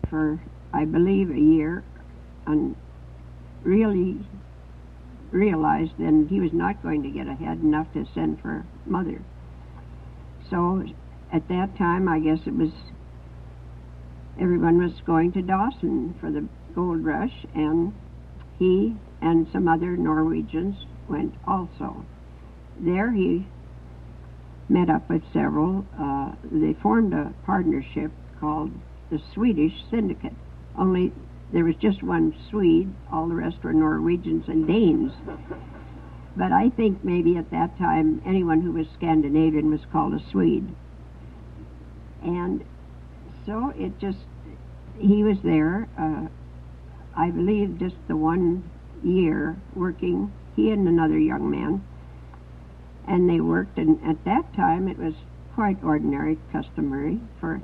for, I believe, a year, and really realized then he was not going to get ahead enough to send for Mother. So at that time, I guess it was, everyone was going to Dawson for the gold rush, and he and some other Norwegians went also. There he met up with several. They formed a partnership called the Swedish Syndicate, only there was just one Swede, all the rest were Norwegians and Danes. But I think maybe at that time anyone who was Scandinavian was called a Swede. And so it just, he was there, I believe just the 1 year working, he and another young man, and they worked, and at that time it was quite ordinary, customary for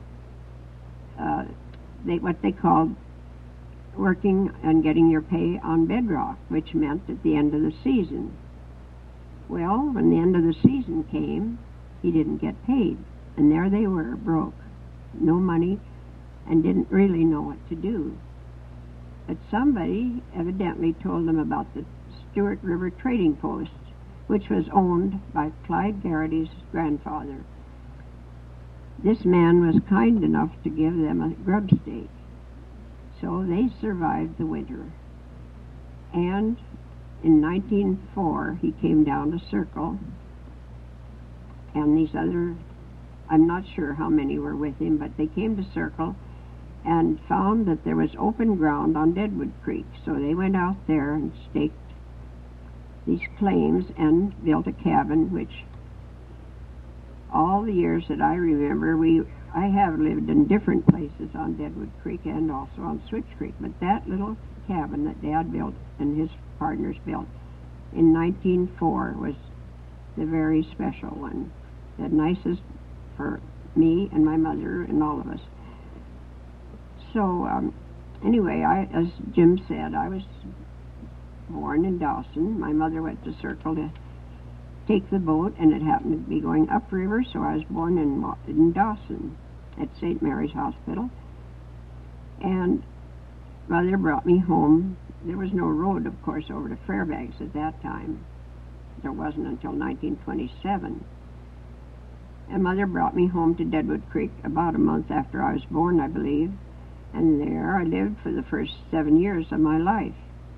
what they called working and getting your pay on bedrock, which meant at the end of the season. Well, when the end of the season came, he didn't get paid, and there they were, broke, no money, and didn't really know what to do. But somebody evidently told them about the Stewart River Trading Post, which was owned by Clyde Garrity's grandfather. This man was kind enough to give them a grub stake, so they survived the winter. And in 1904, he came down to Circle, and these other, I'm not sure how many were with him, but they came to Circle and found that there was open ground on Deadwood Creek, so they went out there and staked these claims and built a cabin, which all the years that I remember, I have lived in different places on Deadwood Creek and also on Switch Creek, but that little cabin that Dad built and his partners built in 1904 was the very special one, the nicest for me and my mother and all of us. So anyway, as Jim said, I was born in Dawson. My mother went to Circle to take the boat, and it happened to be going upriver, so I was born in Dawson at St. Mary's Hospital. And Mother brought me home. There was no road, of course, over to Fairbanks at that time. There wasn't until 1927. And Mother brought me home to Deadwood Creek about a month after I was born, I believe. And there I lived for the first 7 years of my life.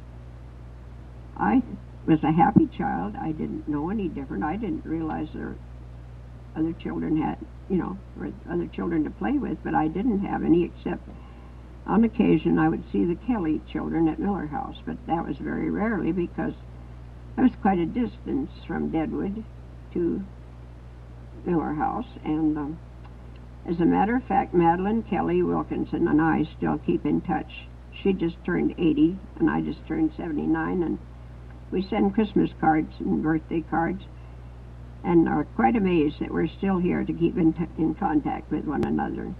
I was a happy child. I didn't know any different. I didn't realize there other children had, other children to play with, but I didn't have any, except on occasion I would see the Kelly children at Miller House, but that was very rarely because I was quite a distance from Deadwood to Miller House. And as a matter of fact, Madeline Kelly Wilkinson and I still keep in touch. She just turned 80, and I just turned 79, and we send Christmas cards and birthday cards, and are quite amazed that we're still here to keep in contact with one another.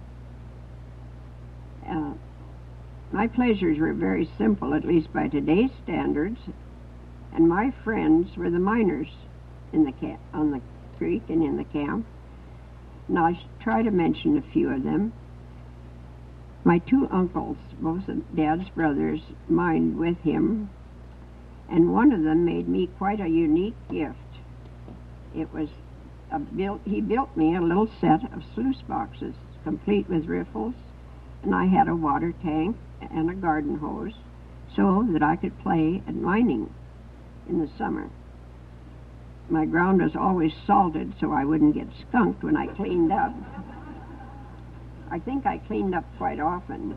My pleasures were very simple, at least by today's standards, and my friends were the miners in the on the creek and in the camp. Now I try to mention a few of them. My two uncles, both of Dad's brothers, mined with him, and one of them made me quite a unique gift. It was he built me a little set of sluice boxes, complete with riffles, and I had a water tank and a garden hose so that I could play at mining in the summer. My ground was always salted so I wouldn't get skunked when I cleaned up. I think I cleaned up quite often.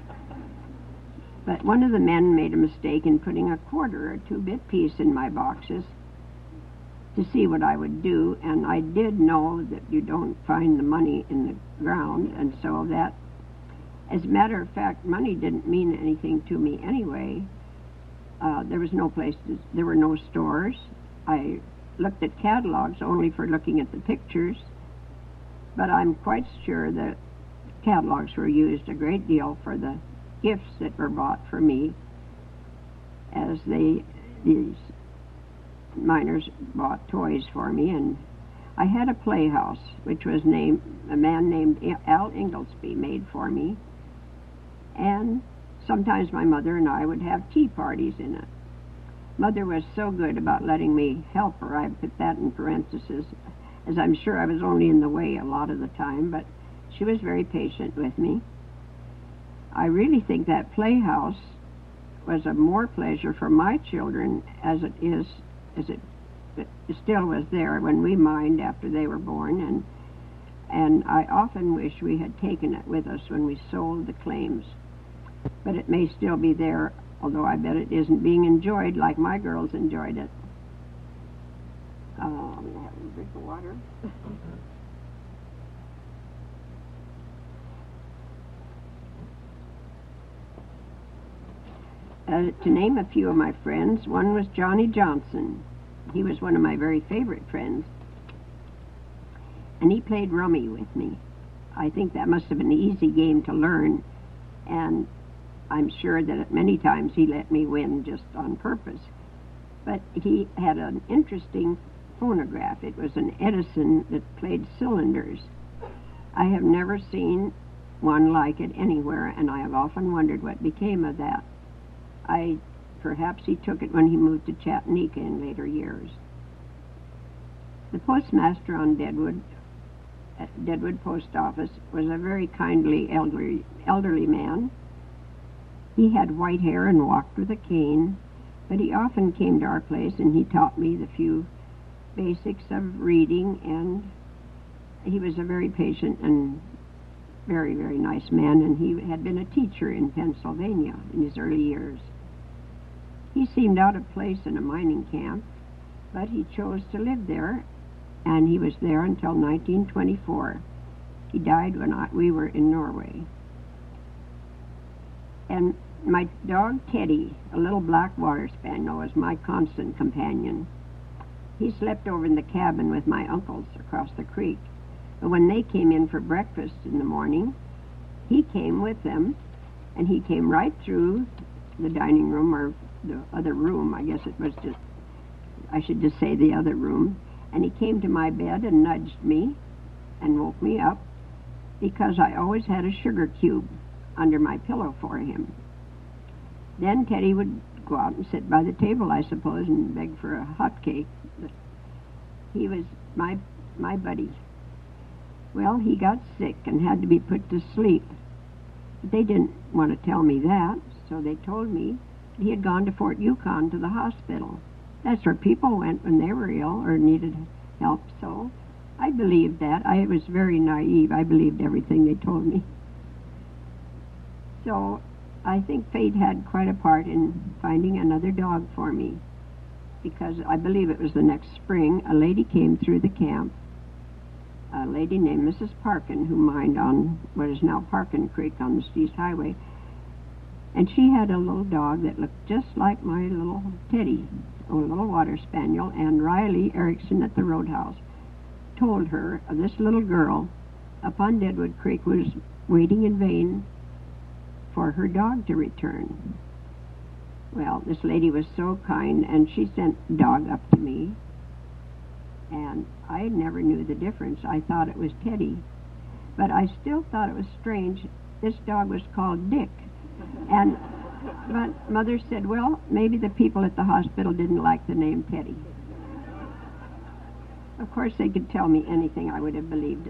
But one of the men made a mistake in putting a quarter or 2-bit piece in my boxes to see what I would do, and I did know that you don't find the money in the ground, and so that, as a matter of fact, money didn't mean anything to me anyway. There was no place there were no stores. I looked at catalogs only for looking at the pictures, but I'm quite sure that catalogs were used a great deal for the gifts that were bought for me, as these miners bought toys for me. And I had a playhouse which was a man named Al Inglesby made for me, And sometimes my mother and I would have tea parties in it. Mother was so good about letting me help her. I put that in parentheses, as I'm sure I was only in the way a lot of the time, but she was very patient with me. I really think that playhouse was a more pleasure for my children as it still was there when we mined after they were born, and I often wish we had taken it with us when we sold the claims. But it may still be there, although I bet it isn't being enjoyed like my girls enjoyed it. I'm going to have a drink of water. To name a few of my friends, one was Johnny Johnson. He was one of my very favorite friends. And he played rummy with me. I think that must have been an easy game to learn, and I'm sure that at many times he let me win just on purpose. But he had an interesting phonograph. It was an Edison that played cylinders. I have never seen one like it anywhere, and I have often wondered what became of that. Perhaps he took it when he moved to Chattanooga in later years. The postmaster on Deadwood Post Office was a very kindly elderly man. He had white hair and walked with a cane, but he often came to our place and he taught me the few basics of reading, and he was a very patient and very, very nice man, and he had been a teacher in Pennsylvania in his early years. He seemed out of place in a mining camp, but he chose to live there, and he was there until 1924. He died when we were in Norway. And my dog Teddy, a little black water spaniel, was my constant companion. He slept over in the cabin with my uncles across the creek. But when they came in for breakfast in the morning, he came with them, and he came right through the dining room, or the other room, I guess it was just, I should just say the other room, and he came to my bed and nudged me and woke me up because I always had a sugar cube under my pillow for him. Then Teddy would go out and sit by the table, I suppose, and beg for a hot cake. But he was my buddy. Well, he got sick and had to be put to sleep. But they didn't want to tell me that, so they told me he had gone to Fort Yukon to the hospital. That's where people went when they were ill or needed help, so I believed that. I was very naive. I believed everything they told me. So I think fate had quite a part in finding another dog for me, because I believe it was the next spring, a lady came through the camp, a lady named Mrs. Parkin, who mined on what is now Parkin Creek on the East Highway. And she had a little dog that looked just like my little Teddy, a little water spaniel, and Riley Erickson at the roadhouse told her of this little girl up on Deadwood Creek was waiting in vain for her dog to return. Well, this lady was so kind, and she sent the dog up to me, and I never knew the difference. I thought it was Teddy, but I still thought it was strange. This dog was called Dick. But Mother said, well, maybe the people at the hospital didn't like the name Teddy. Of course, they could tell me anything, I would have believed it.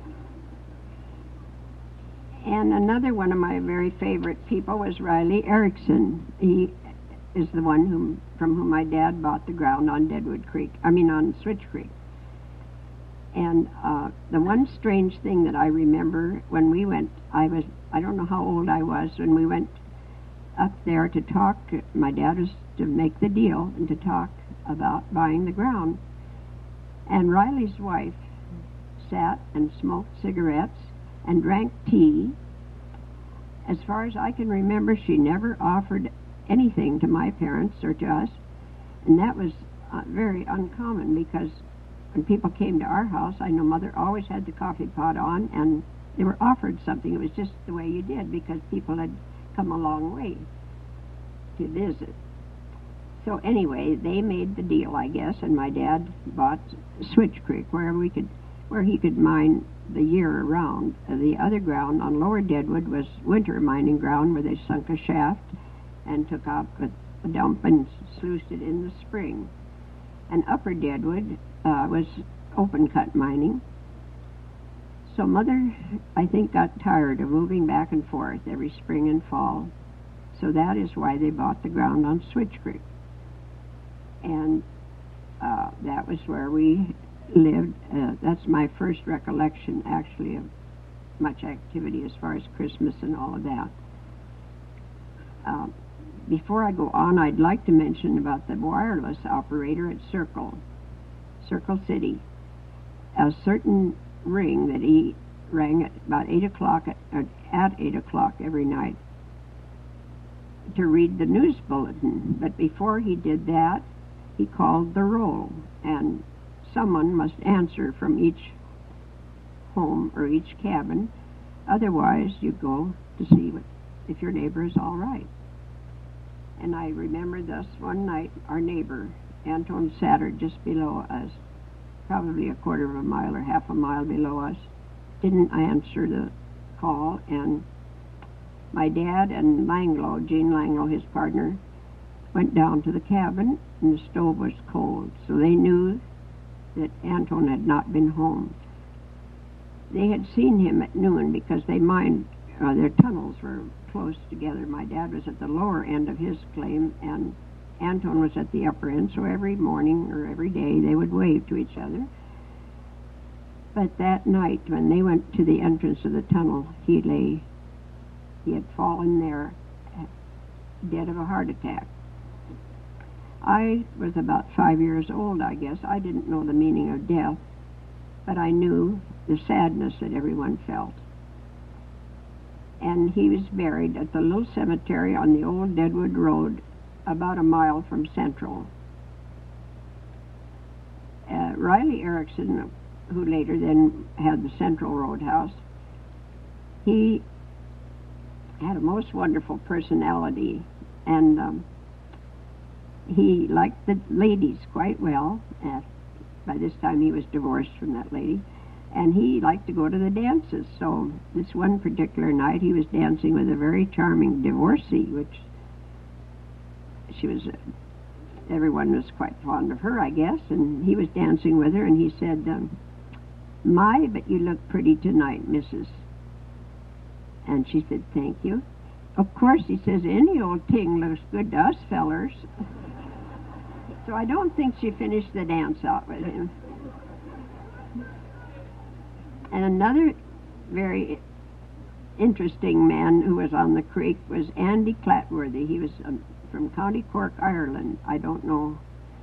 And another one of my very favorite people was Riley Erickson. He is the one from whom my dad bought the ground on on Switch Creek. And the one strange thing that I remember when we went, I don't know how old I was when we went up there to talk. My dad was to make the deal and to talk about buying the ground. And Riley's wife sat and smoked cigarettes and drank tea. As far as I can remember, she never offered anything to my parents or to us, and that was very uncommon, because when people came to our house, I know Mother always had the coffee pot on, and they were offered something. It was just the way you did, because people had come a long way to visit. So anyway, they made the deal, I guess, and my dad bought Switch Creek, where he could mine the year around. The other ground on Lower Deadwood was winter mining ground where they sunk a shaft and took out a dump and sluiced it in the spring. And Upper Deadwood was open cut mining. So Mother, I think, got tired of moving back and forth every spring and fall. So that is why they bought the ground on Switch Creek. And that was where we lived. That's my first recollection, actually, of much activity as far as Christmas and all of that. Before I go on, I'd like to mention about the wireless operator at Circle City. A certain ring that he rang at about 8 o'clock, at 8 o'clock every night to read the news bulletin. But before he did that, he called the roll, and someone must answer from each home or each cabin. Otherwise, you go to see if your neighbor is all right. And I remember thus one night, our neighbor, Anton Satter, just below us, probably a quarter of a mile or half a mile below us, didn't answer the call, and my dad and Langlo, Gene Langlo, his partner, went down to the cabin, and the stove was cold, so they knew that Anton had not been home. They had seen him at noon because they mined, their tunnels were close together. My dad was at the lower end of his claim, and Anton was at the upper end, so every morning or every day they would wave to each other. But that night, when they went to the entrance of the tunnel, he had fallen there dead of a heart attack. I was about 5 years old, I guess. I didn't know the meaning of death, but I knew the sadness that everyone felt. And he was buried at the little cemetery on the old Deadwood Road, about a mile from Central. Riley Erickson, who later then had the Central Roadhouse, he had a most wonderful personality, and he liked the ladies quite well. By this time he was divorced from that lady, and he liked to go to the dances. So this one particular night he was dancing with a very charming divorcee, which she was, everyone was quite fond of her, I guess, and he was dancing with her, and he said, "My, but you look pretty tonight, Mrs." And she said, "Thank you." "Of course," he says, "any old ting looks good to us fellers." So I don't think she finished the dance out with him. And another very interesting man who was on the creek was Andy Clatworthy. He was from County Cork, Ireland. I don't know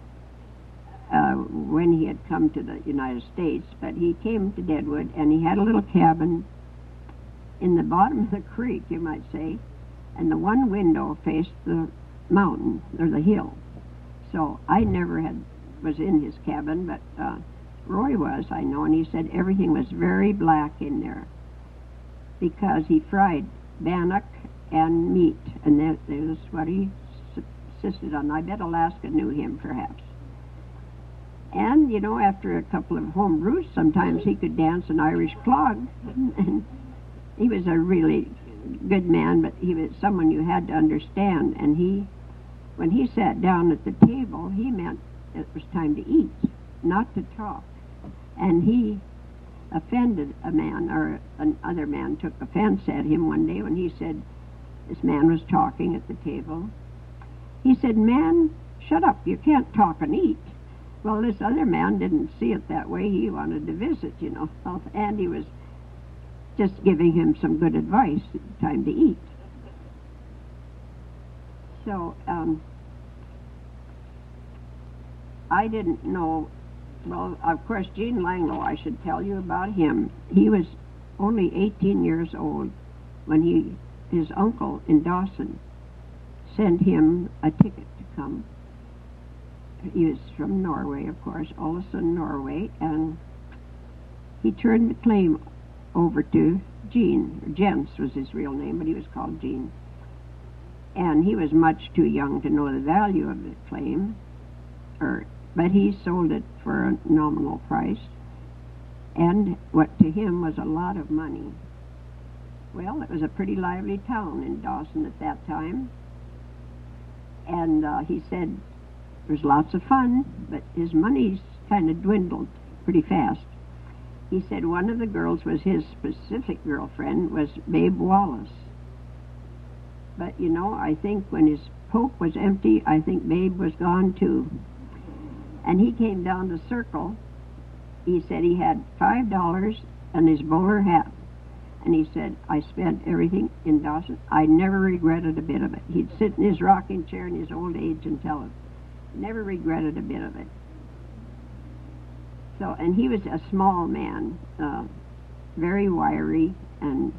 when he had come to the United States, but he came to Deadwood, and he had a little cabin in the bottom of the creek, you might say, and the one window faced the mountain, or the hill. So I never was in his cabin, but Roy was, I know, and he said everything was very black in there because he fried bannock and meat, and that was what he insisted on. I bet Alaska knew him, perhaps. And, you know, after a couple of home brews, sometimes he could dance an Irish clog. And he was a really good man, but he was someone you had to understand. And when he sat down at the table, he meant it was time to eat, not to talk. And he offended a man, or another man took offense at him one day when he said, this man was talking at the table. He said, "Man, shut up, you can't talk and eat." Well, this other man didn't see it that way. He wanted to visit, you know. And he was just giving him some good advice, time to eat. So, I didn't know, well, of course, Gene Langlo, I should tell you about him. He was only 18 years old when his uncle in Dawson sent him a ticket to come. He was from Norway, of course, Ålesund, Norway, and he turned the claim over to Gene. Jens was his real name, but he was called Gene. And he was much too young to know the value of the claim, but he sold it for a nominal price. and what to him was a lot of money. Well, it was a pretty lively town in Dawson at that time, and he said there was lots of fun, but his money's kind of dwindled pretty fast. He said one of the girls was his specific girlfriend, was Babe Wallace. But, you know, I think when his poke was empty, I think Babe was gone too. And he came down to Circle. He said he had $5 and his bowler hat. And he said, I spent everything in Dawson. I never regretted a bit of it. He'd sit in his rocking chair in his old age and tell us. Never regretted a bit of it. So, and he was a small man, very wiry, and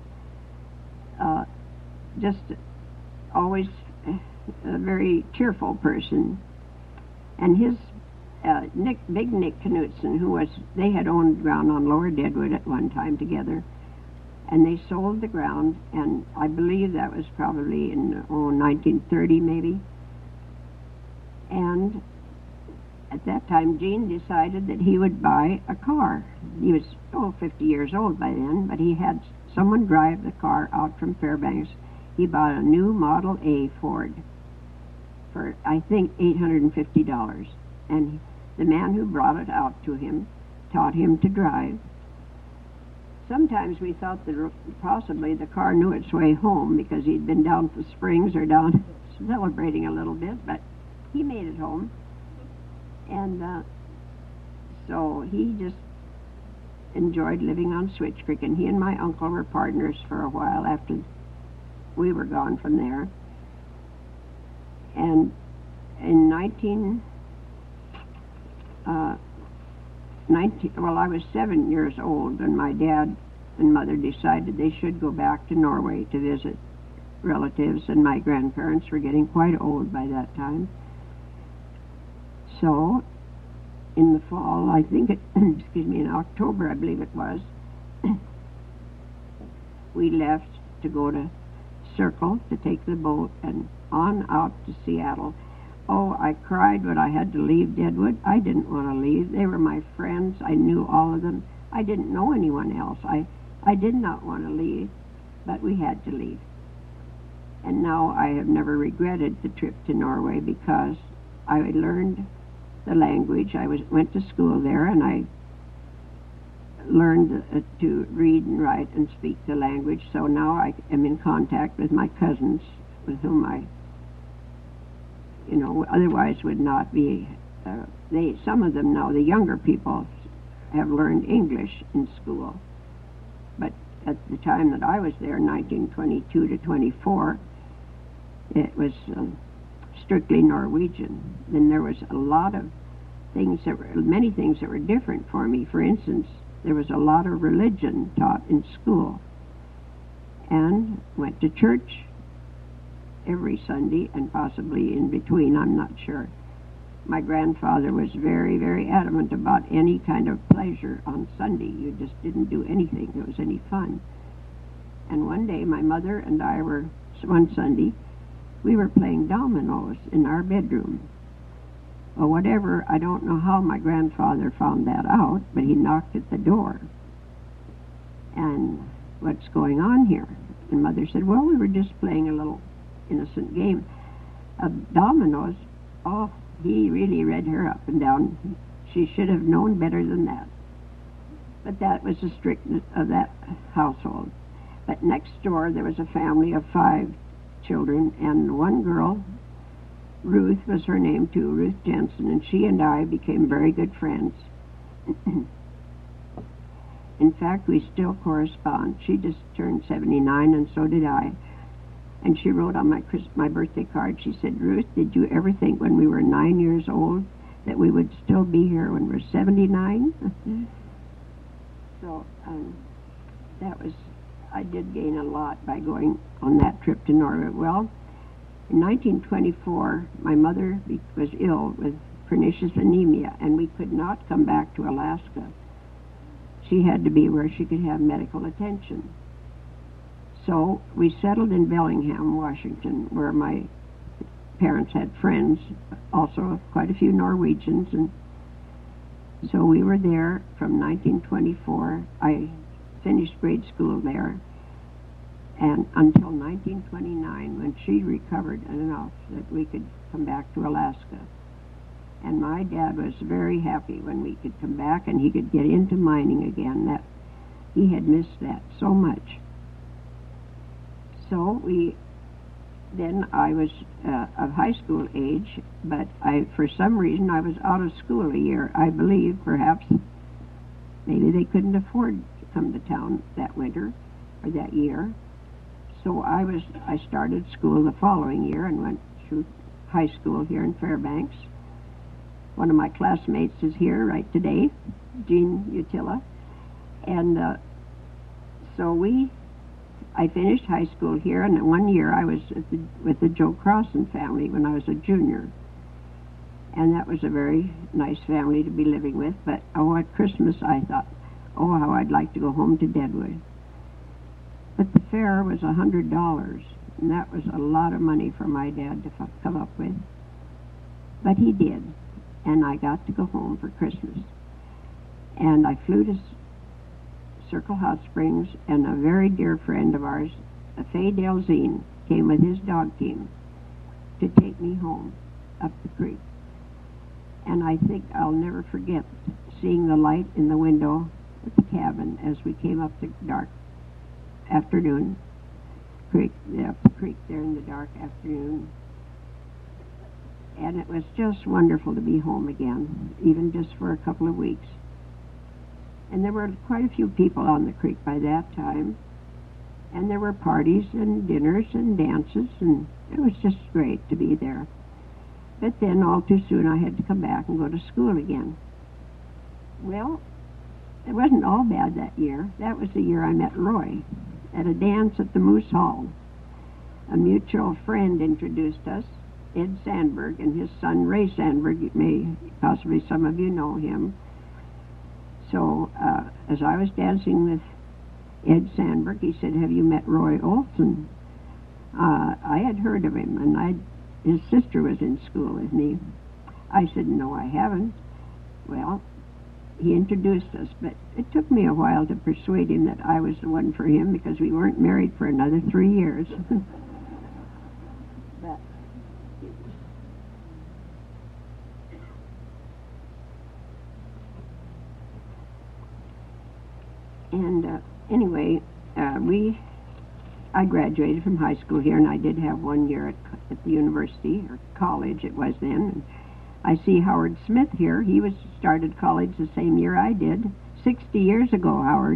just always a very cheerful person. And his Big Nick Knutson, they had owned ground on Lower Deadwood at one time together, and they sold the ground, and I believe that was probably in 1930 maybe. And at that time, Gene decided that he would buy a car. He was 50 years old by then, but he had someone drive the car out from Fairbanks. He bought a new Model A Ford for, I think, $850. And the man who brought it out to him taught him to drive. Sometimes we thought that possibly the car knew its way home because he'd been down at the Springs or down celebrating a little bit, but he made it home. And so he just enjoyed living on Switch Creek, and he and my uncle were partners for a while after we were gone from there. And in I was 7 years old when my dad and mother decided they should go back to Norway to visit relatives, and my grandparents were getting quite old by that time. So, in the fall, I think in October, I believe it was, we left to go to Circle to take the boat and on out to Seattle. Oh, I cried when I had to leave Deadwood. I didn't want to leave. They were my friends. I knew all of them. I didn't know anyone else. I did not want to leave, but we had to leave. And now I have never regretted the trip to Norway because I learned the language. I went to school there, and I learned to read and write and speak the language. So now I am in contact with my cousins, with whom I, otherwise would not be. Some of them now, the younger people, have learned English in school. But at the time that I was there, 1922 to 24, it was strictly Norwegian. Then there was a lot of many things that were different for me. For instance, there was a lot of religion taught in school, and went to church every Sunday, and possibly in between, I'm not sure. My grandfather was very, very adamant about any kind of pleasure on Sunday. You just didn't do anything that was any fun. And one day, my mother and I one Sunday, we were playing dominoes in our bedroom. Well, whatever, I don't know how my grandfather found that out, but he knocked at the door. And what's going on here? And Mother said, well, we were just playing a little innocent game of dominoes. Oh, he really read her up and down. She should have known better than that. But that was the strictness of that household. But next door, there was a family of 5 children, and one girl, Ruth was her name too, Ruth Jensen, and she and I became very good friends. In fact, we still correspond. She just turned 79, and so did I. And she wrote on my birthday card, she said, Ruth, did you ever think when we were 9 years old that we would still be here when we're 79? So I did gain a lot by going on that trip to Norway. Well, in 1924, my mother was ill with pernicious anemia, and we could not come back to Alaska. She had to be where she could have medical attention. So we settled in Bellingham, Washington, where my parents had friends, also quite a few Norwegians, So we were there from 1924. I finished grade school there, and until 1929, when she recovered enough that we could come back to Alaska. And my dad was very happy when we could come back and he could get into mining again. That he had missed that so much. So then I was of high school age, but for some reason I was out of school a year. I believe perhaps maybe they couldn't afford to come to town that winter or that year. So I started school the following year and went through high school here in Fairbanks. One of my classmates is here right today, Jean Utila. And I finished high school here, and one year I was with the Joe Crossan family when I was a junior. And that was a very nice family to be living with. But at Christmas I thought, how I'd like to go home to Deadwood. But the fare was $100, and that was a lot of money for my dad to come up with. But he did, and I got to go home for Christmas. And I flew to Circle Hot Springs, and a very dear friend of ours, Fay Delzine, came with his dog team to take me home up the creek. And I think I'll never forget seeing the light in the window at the cabin as we came up the dark afternoon creek, up the creek there in the dark afternoon. And it was just wonderful to be home again, even just for a couple of weeks. And there were quite a few people on the creek by that time. And there were parties and dinners and dances, and it was just great to be there. But then all too soon I had to come back and go to school again. Well, it wasn't all bad that year. That was the year I met Roy at a dance at the Moose Hall. A mutual friend introduced us, Ed Sandberg, and his son Ray Sandberg. Possibly some of you know him. So as I was dancing with Ed Sandberg, he said, "Have you met Roy Olson?" I had heard of him, and his sister was in school with me. I said, "No, I haven't." Well, he introduced us, but it took me a while to persuade him that I was the one for him, because we weren't married for another 3 years. But anyway, I graduated from high school here, and I did have 1 year at the university, or college it was then. And I see Howard Smith here. He started college the same year I did, 60 years ago, Howard.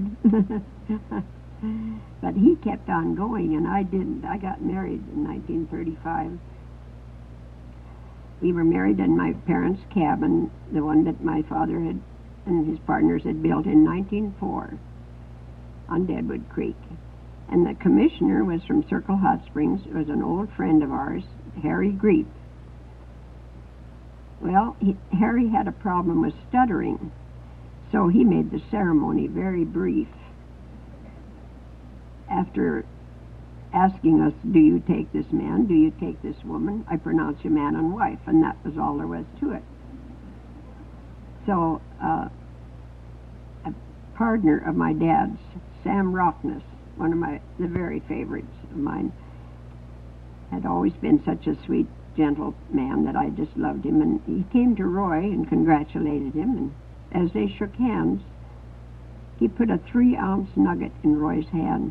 But he kept on going, and I didn't. I got married in 1935. We were married in my parents' cabin, the one that my father and his partners had built in 1904 on Deadwood Creek. And the commissioner was from Circle Hot Springs. It was an old friend of ours, Harry Greep. Well, Harry had a problem with stuttering, so he made the ceremony very brief. After asking us, "Do you take this man? Do you take this woman? I pronounce you man and wife," and that was all there was to it. So a partner of my dad's, Sam Rockness, one of the very favorites of mine, had always been such a sweet, gentle man that I just loved him. And he came to Roy and congratulated him, and as they shook hands, he put a 3-ounce nugget in Roy's hand.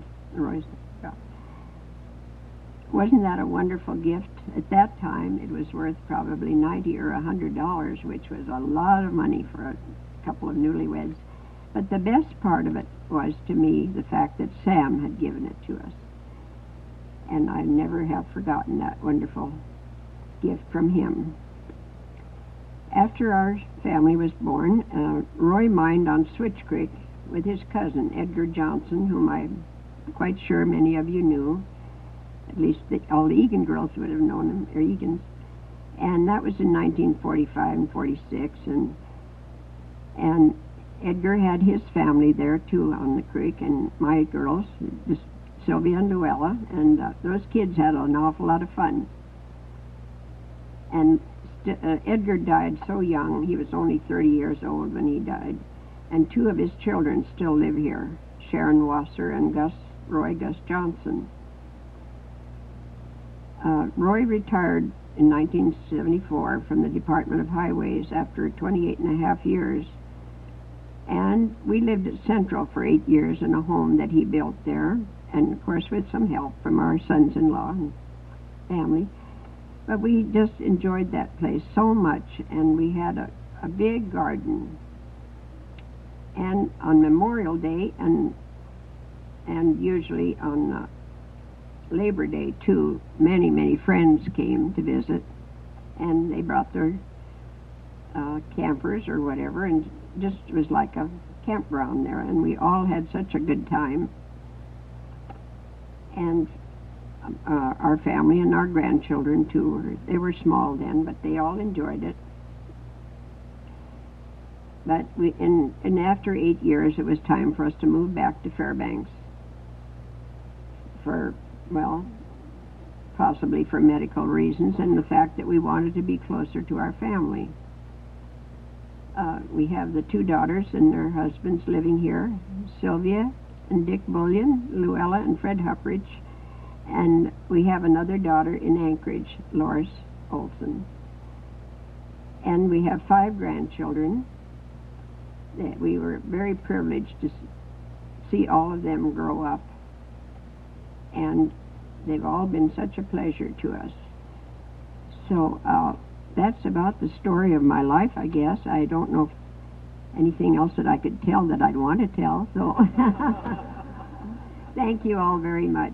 Wasn't that a wonderful gift? At that time, it was worth probably $90 or $100, which was a lot of money for a couple of newlyweds. But the best part of it was, to me, the fact that Sam had given it to us. And I never have forgotten that wonderful gift from him. After our family was born, Roy mined on Switch Creek with his cousin, Edgar Johnson, whom I'm quite sure many of you knew. At least all the Egan girls would have known him, or Egans. And that was in 1945 and 46. And Edgar had his family there, too, on the creek, and my girls, just Sylvia and Luella, and those kids had an awful lot of fun. And Edgar died so young. He was only 30 years old when he died. And two of his children still live here, Sharon Wasser and Roy Gus Johnson. Roy retired in 1974 from the Department of Highways after 28 and a half years. And we lived at Central for 8 years in a home that he built there, and of course with some help from our sons-in-law and family. But we just enjoyed that place so much, and we had a big garden. And on Memorial Day and usually on Labor Day too, many friends came to visit, and they brought their campers or whatever, and just was like a campground there, and we all had such a good time. And our family and our grandchildren too, they were small then, but they all enjoyed it. But and after 8 years, it was time for us to move back to Fairbanks for, well, possibly for medical reasons and the fact that we wanted to be closer to our family. We have the two daughters and their husbands living here, Sylvia and Dick Bullion, Luella and Fred Huppridge, and we have another daughter in Anchorage, Loris Olson. And we have 5 grandchildren. We were very privileged to see all of them grow up, and they've all been such a pleasure to us. So that's about the story of my life, I guess. I don't know if anything else that I could tell that I'd want to tell, so thank you all very much.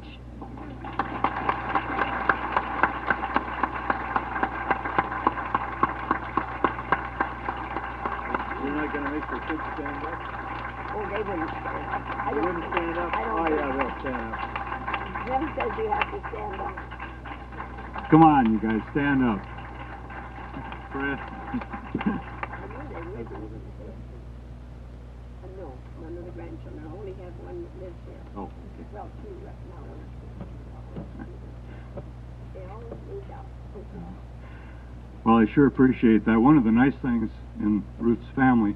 You're not going to make your kids stand up? Oh, they wouldn't stand up. They wouldn't stand up? Oh, yeah, they'll stand up. Jim says you have to stand up. Come on, you guys, stand up. Fred. No, none of the grandchildren. I only have one that lives here. Oh, okay. Well, 2 right now. They all moved out. Well, I sure appreciate that. One of the nice things in Ruth's family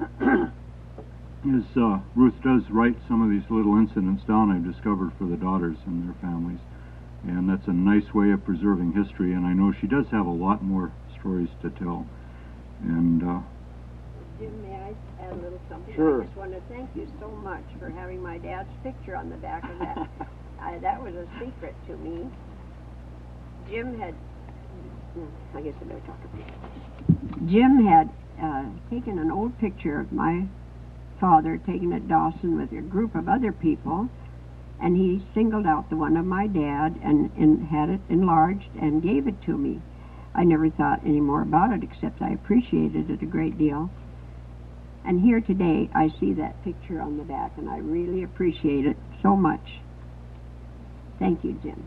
is Ruth does write some of these little incidents down I've discovered for the daughters and their families. And that's a nice way of preserving history, and I know she does have a lot more stories to tell. And Jim, may I add a little something? Sure. I just want to thank you so much for having my dad's picture on the back of that. That was a secret to me. Jim had, I guess I better talk about it. Jim had taken an old picture of my father taken at Dawson with a group of other people, and he singled out the one of my dad and had it enlarged and gave it to me. I never thought any more about it, except I appreciated it a great deal. And here today, I see that picture on the back, and I really appreciate it so much. Thank you, Jim.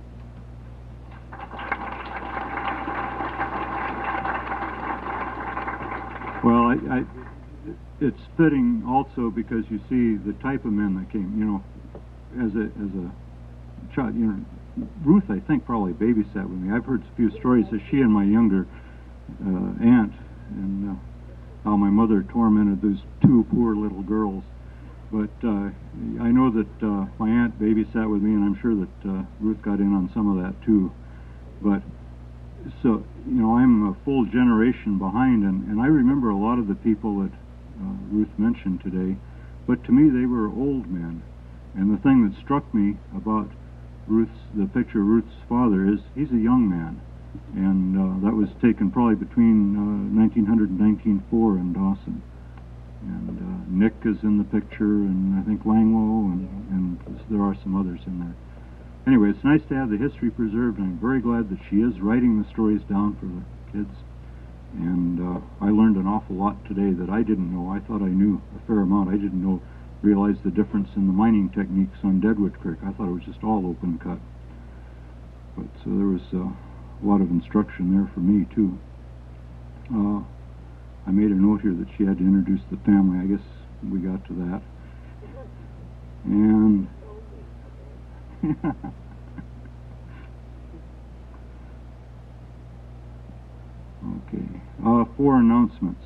well, it's fitting also because you see the type of men that came. You know, as a child, you know, Ruth, I think, probably babysat with me. I've heard a few stories that she and my younger aunt and how my mother tormented those 2 poor little girls. But I know that my aunt babysat with me, and I'm sure that Ruth got in on some of that too. But so, you know, I'm a full generation behind, and I remember a lot of the people that Ruth mentioned today. But to me, they were old men. And the thing that struck me about the picture of Ruth's father is he's a young man, and that was taken probably between 1900 and 1904 in Dawson. And Nick is in the picture, and I think Langlow, and there are some others in there. Anyway, it's nice to have the history preserved, and I'm very glad that she is writing the stories down for the kids. And I learned an awful lot today that I didn't know. I thought I knew a fair amount. I didn't realize the difference in the mining techniques on Deadwood Creek. I thought it was just all open cut. But so there was a lot of instruction there for me too. I made a note here that she had to introduce the family. I guess we got to that. And Okay. 4 announcements.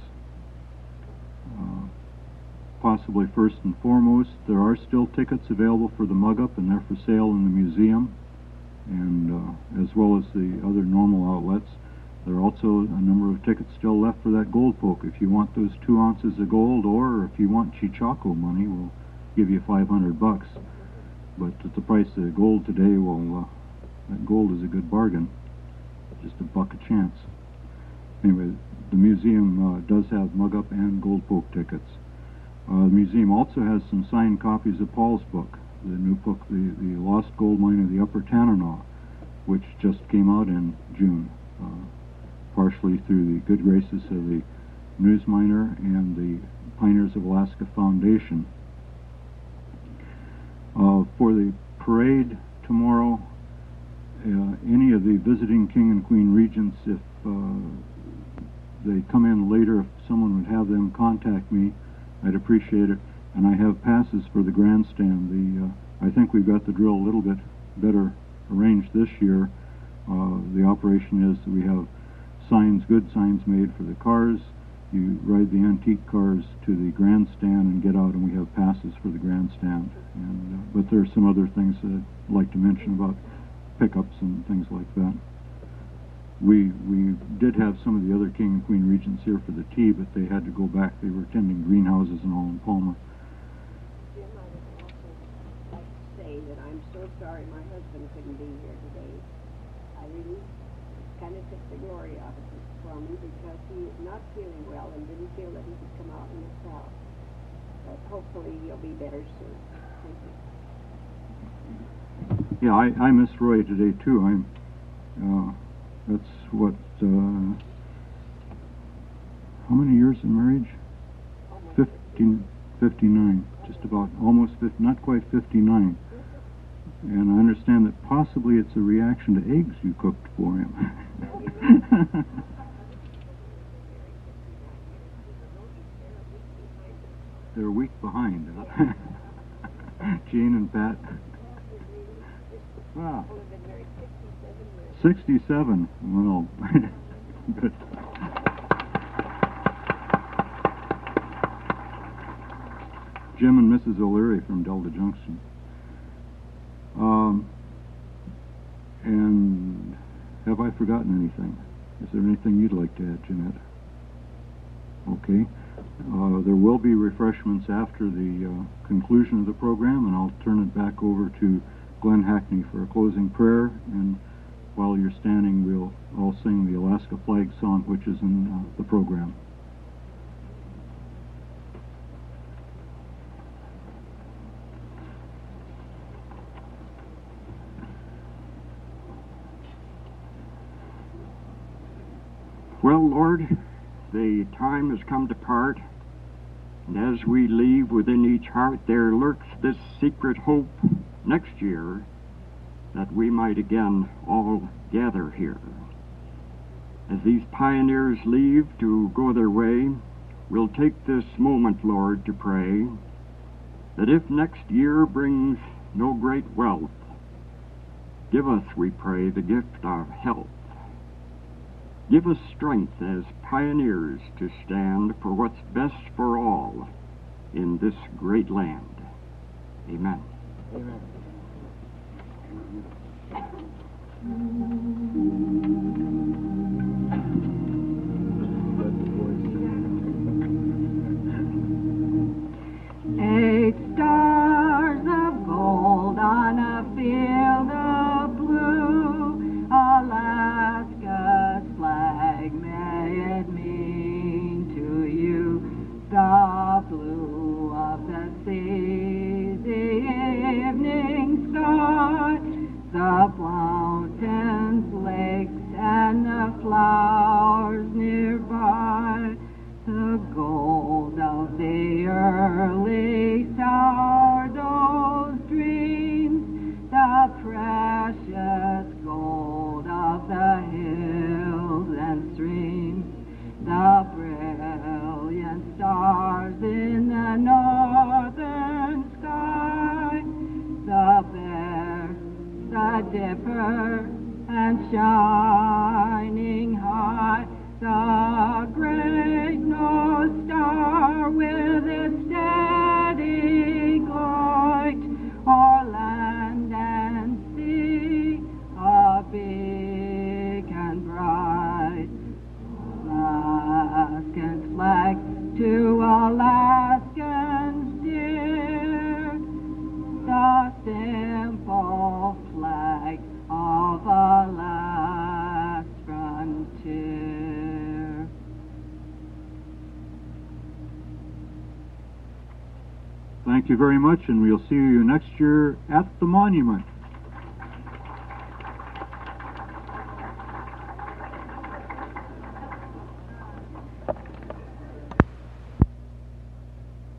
Possibly first and foremost, there are still tickets available for the mug-up, and they're for sale in the museum, and as well as the other normal outlets. There are also a number of tickets still left for that gold poke. If you want those 2 ounces of gold, or if you want Chichaco money, we'll give you $500. But at the price of gold today, well, that gold is a good bargain. Just $1 a chance. Anyway, the museum does have mug-up and gold poke tickets. The museum also has some signed copies of Paul's book, the new book, the Lost Gold Mine of the Upper Tanana, which just came out in June, partially through the good graces of the Newsminer and the Pioneers of Alaska Foundation. For the parade tomorrow, any of the visiting King and Queen Regents, if they come in later, if someone would have them contact me, I'd appreciate it. And I have passes for the grandstand. I think we've got the drill a little bit better arranged this year. The operation is that we have signs, good signs made for the cars. You ride the antique cars to the grandstand and get out, and we have passes for the grandstand. And but there are some other things that I'd like to mention about pickups and things like that. We did have some of the other King and Queen Regents here for the tea, but they had to go back. They were attending greenhouses and all in Palmer. Jim, I would also like to say that I'm so sorry my husband couldn't be here today. I really kind of took the glory out of it for me because he is not feeling well and didn't feel that he could come out in the crowd. But hopefully he'll be better soon. Thank you. Yeah, I miss Roy today too. That's what, how many years in marriage? 59, just about, almost 50, not quite 59. And I understand that possibly it's a reaction to eggs you cooked for him. They're a week behind, huh? Gene and Pat. Wow. 67. Well, good. Jim and Mrs. O'Leary from Delta Junction. And have I forgotten anything? Is there anything you'd like to add, Jeanette? Okay. There will be refreshments after the conclusion of the program, and I'll turn it back over to Glenn Hackney for a closing prayer, and while you're standing, we'll all sing the Alaska Flag Song, which is in the program. Well, Lord, the time has come to part, and as we leave within each heart, there lurks this secret hope next year that we might again all gather here. As these pioneers leave to go their way, we'll take this moment, Lord, to pray that if next year brings no great wealth, give us, we pray, the gift of health. Give us strength as pioneers to stand for what's best for all in this great land. Amen. Amen. Eight stars of gold on a field of blue, Alaska's flag, may it mean to you the blue of the sea, the evening sky, the mountains, lakes, and the flowers nearby, the gold of the early sourdough dreams, the precious gold of the hills and streams, the brilliant stars in the northern sky, the bear, the dipper, and shining high, the great North Star with its steady glide, o'er land and sea, a beacon bright. Alaskan's flag to Alaskans dear, the simple flag of a last frontier. Thank you very much, and we'll see you next year at the monument.